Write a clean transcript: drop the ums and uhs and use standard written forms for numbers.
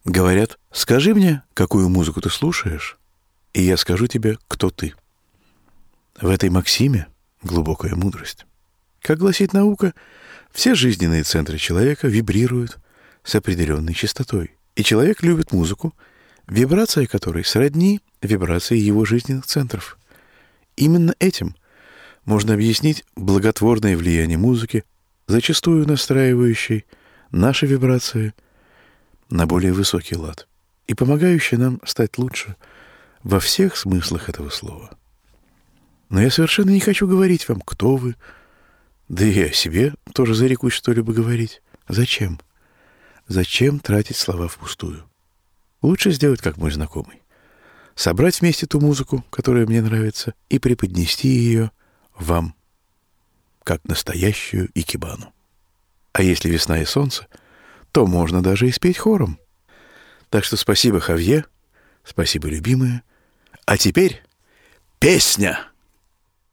Говорят, скажи мне, какую музыку ты слушаешь, и я скажу тебе, кто ты. В этой максиме глубокая мудрость. Как гласит наука, все жизненные центры человека вибрируют с определенной частотой. И человек любит музыку, вибрация которой сродни вибрации его жизненных центров. Именно этим можно объяснить благотворное влияние музыки, зачастую настраивающей наши вибрации на более высокий лад и помогающей нам стать лучше во всех смыслах этого слова. Но я совершенно не хочу говорить вам, кто вы, да и о себе тоже зарекусь что-либо говорить. Зачем? Зачем тратить слова впустую? Лучше сделать, как мой знакомый. Собрать вместе ту музыку, которая мне нравится, и преподнести ее вам, как настоящую икебану. А если весна и солнце, то можно даже и спеть хором. Так что спасибо, Хавье, спасибо, любимая. А теперь песня!